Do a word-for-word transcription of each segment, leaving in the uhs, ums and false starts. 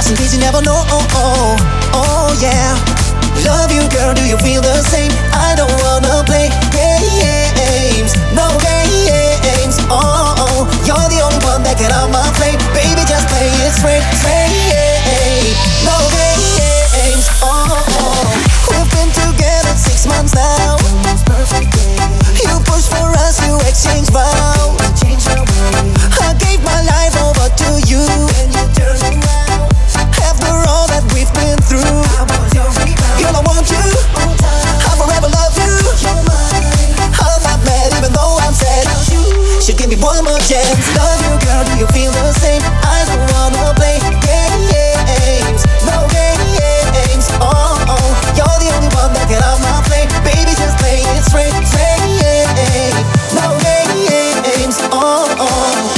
in case you never know. Oh, oh, oh yeah. Love you, girl, do you feel the same? I don't wanna play games, no games. Oh, oh, you're the only one that can on my flame. Baby, just play it straight, straight. No games. Oh, oh, we've been together six months now. You pushed for us, you exchanged vows. I gave my life over to you, and you turned around. After all that we've been through, girl, I want you, I'll forever love you. I'm not mad even though I'm sad. Should give me one more chance. Love you, girl, do you feel the same? I don't wanna play games, no games. Oh, oh, you're the only one that can on my flame. Baby, just play it straight, straight. No games. Oh, oh.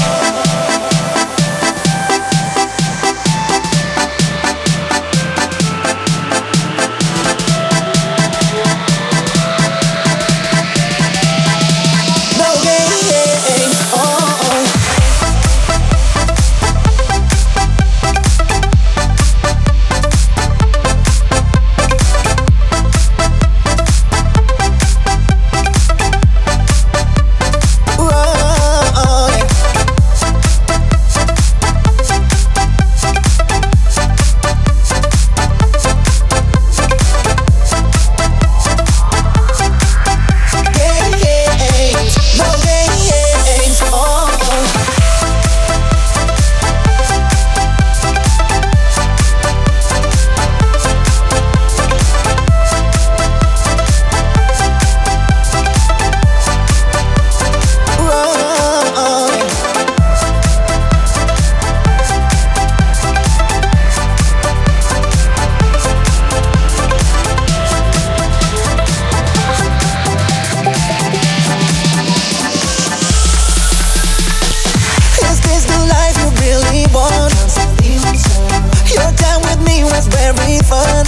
Very fun,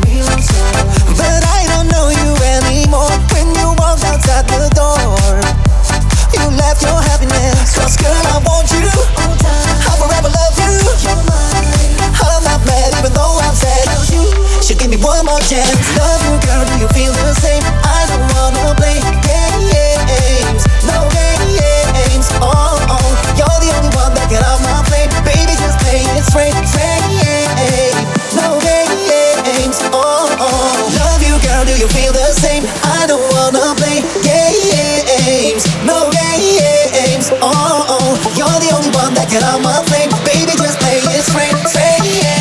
but I don't know you anymore. When you walked outside the door, you left your happiness. Cause girl, I want you, I'll forever love you. I'm not mad even though I'm sad. Should give me one more chance. Love you, girl, do you feel the same? I don't wanna play games, no games. Oh, oh, you're the only one that can on my flame. Baby, just play it straight, straight. No games. Oh, oh, love you, girl, do you feel the same? I don't wanna play games, no games. Oh, oh, you're the only one that can on my flame. Baby, just play it straight, straight.